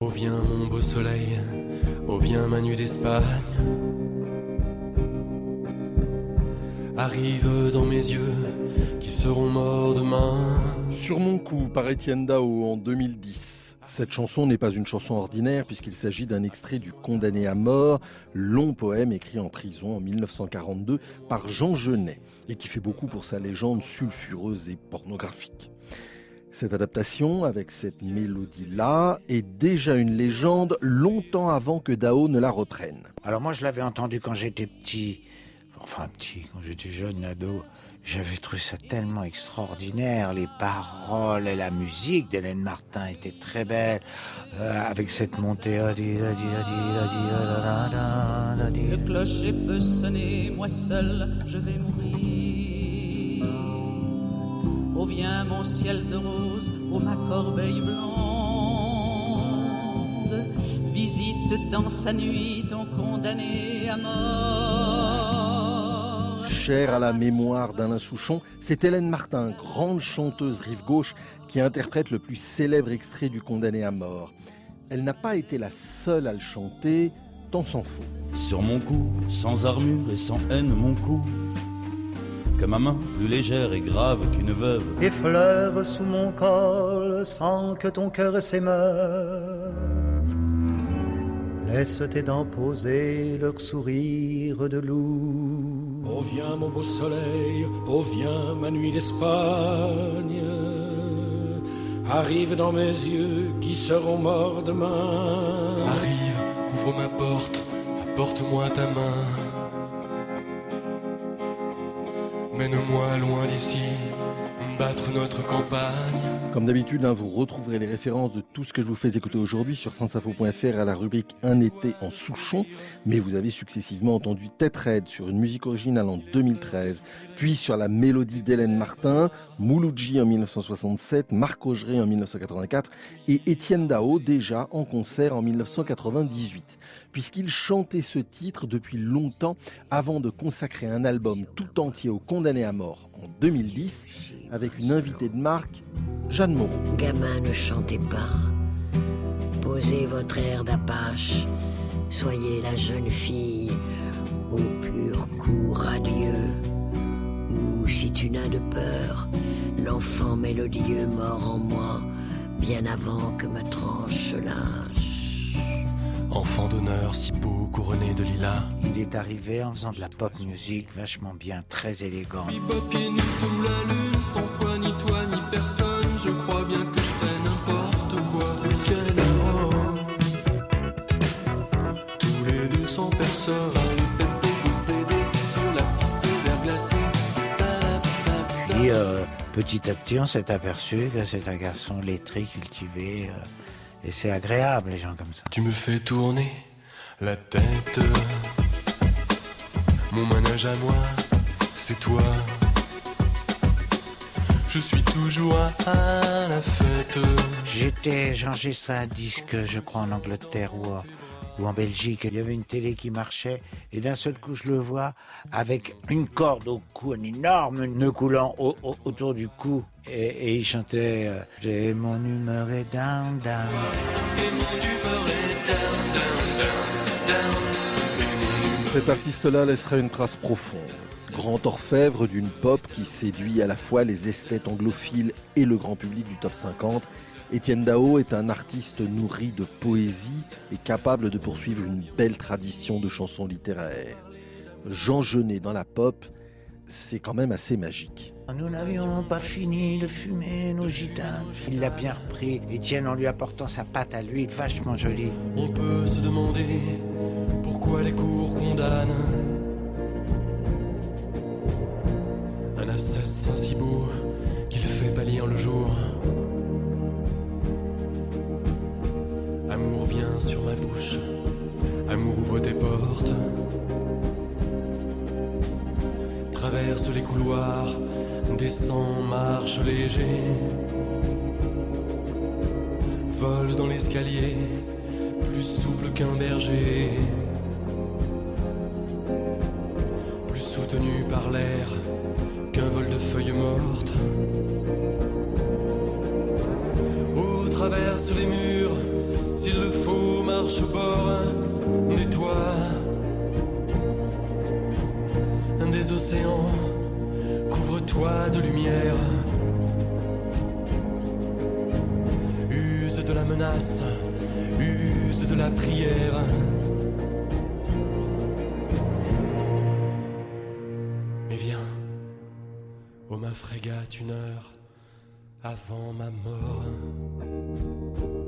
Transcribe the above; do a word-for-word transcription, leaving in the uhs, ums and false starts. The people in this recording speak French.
Oh viens mon beau soleil, oh viens ma nuit d'Espagne. Arrive dans mes yeux qui seront morts demain. Sur mon cou par Étienne Dao en deux mille dix. Cette chanson n'est pas une chanson ordinaire puisqu'il s'agit d'un extrait du Condamné à mort, long poème écrit en prison en mille neuf cent quarante-deux par Jean Genet et qui fait beaucoup pour sa légende sulfureuse et pornographique. Cette adaptation, avec cette mélodie-là, est déjà une légende longtemps avant que Dao ne la reprenne. Alors moi je l'avais entendu quand j'étais petit, enfin petit, quand j'étais jeune, ado. J'avais trouvé ça tellement extraordinaire, les paroles et la musique d'Hélène Martin étaient très belles, euh, avec cette montée. Le clocher peut sonner, moi seul je vais mourir. Oh viens mon ciel de rose, oh ma corbeille blonde, visite dans sa nuit ton condamné à mort. Chère à la mémoire d'Alain Souchon, c'est Hélène Martin, grande chanteuse rive gauche, qui interprète le plus célèbre extrait du Condamné à mort. Elle n'a pas été la seule à le chanter, tant s'en faut. Sur mon cou, sans armure et sans haine mon cou, que ma main plus légère et grave qu'une veuve effleure sous mon col sans que ton cœur s'émeuve. Laisse tes dents poser leur sourire de loup. Oh viens mon beau soleil, oh viens ma nuit d'Espagne. Arrive dans mes yeux qui seront morts demain. Arrive, ouvre ma porte, apporte-moi ta main. Mène-moi loin d'ici, battre notre campagne. Comme d'habitude, hein, vous retrouverez les références de tout ce que je vous fais écouter aujourd'hui sur franceinfo point f r à la rubrique Un été en Souchon. Mais vous avez successivement entendu Tête Raide sur une musique originale en deux mille treize, puis sur la mélodie d'Hélène Martin, Mouloudji en mille neuf cent soixante-sept, Marc Augeret en mille neuf cent quatre-vingt-quatre et Étienne Dao déjà en concert en mille neuf cent quatre-vingt-dix-huit. Puisqu'il chantait ce titre depuis longtemps avant de consacrer un album tout entier au Condamné à mort en deux mille dix avec une invitée de marque, Jeanne Moreau. Gamin, ne chantez pas, posez votre air d'apache, soyez la jeune fille au pur cou radieux, ou si tu n'as de peur, l'enfant mélodieux mort en moi, bien avant que me tranche lâche. Enfant d'honneur, si beau, couronné de lilas. Il est arrivé en faisant de la pop music vachement bien, très élégant. Bebop pieds nus sous la lune, sans foi ni toi ni personne. Je crois bien que je fais n'importe quoi. Week-end à Rome, tous les deux sans personne. Le tempo possédé sur la piste verglacée. Puis euh, petit à petit on s'est aperçu que c'est un garçon lettré, cultivé. Euh, Et c'est agréable, les gens comme ça. Tu me fais tourner la tête. Mon manège à moi, c'est toi. Je suis toujours à la fête. J'étais, j'enregistrais un disque, je crois, en Angleterre ou, ou en Belgique. Il y avait une télé qui marchait et d'un seul coup, je le vois avec une corde au cou, un énorme nœud coulant au, au, autour du cou. Et, et il chantait euh, « J'ai mon humeur est down, down ». Et mon humeur est down, down, down, down. Et mon humeur... Cet artiste-là laissera une trace profonde. Grand orfèvre d'une pop qui séduit à la fois les esthètes anglophiles et le grand public du top cinquante, Étienne Dao est un artiste nourri de poésie et capable de poursuivre une belle tradition de chansons littéraires. Jean Genet dans la pop, c'est quand même assez magique. Nous n'avions pas fini de fumer nos gitanes. Il l'a bien repris, Étienne, en lui apportant sa pâte à l'huile vachement jolie. On peut se demander pourquoi les cours condamnent un assassin si beau qu'il fait pâlir le jour. Amour, viens sur ma bouche, amour, ouvre tes portes. Traverse les couloirs, descend, marche léger. Vole dans l'escalier, plus souple qu'un berger. Plus soutenu par l'air qu'un vol de feuilles mortes. Oh, traverse les murs, S'il le faut, marche au bord des toits, des océans, couvre-toi de lumière. Use de la menace, use de la prière. Mais viens, ô ma frégate, une heure avant ma mort.